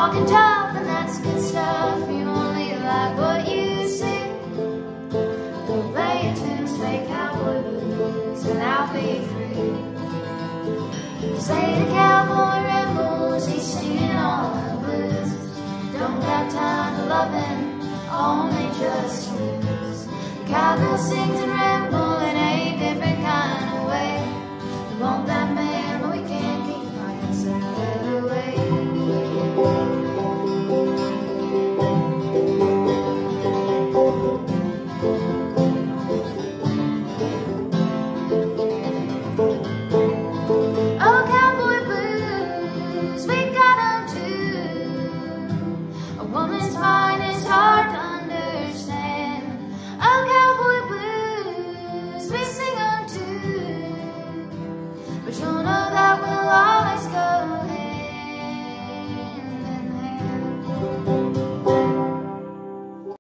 talking tough, and that's good stuff. You only like what you see. Don't play your tunes, fake cowboy blues, and I'll be free. Say the cowboy rebels, he's singing all the blues. Don't got time for loving, only just blues. The cowgirl sings and rambles.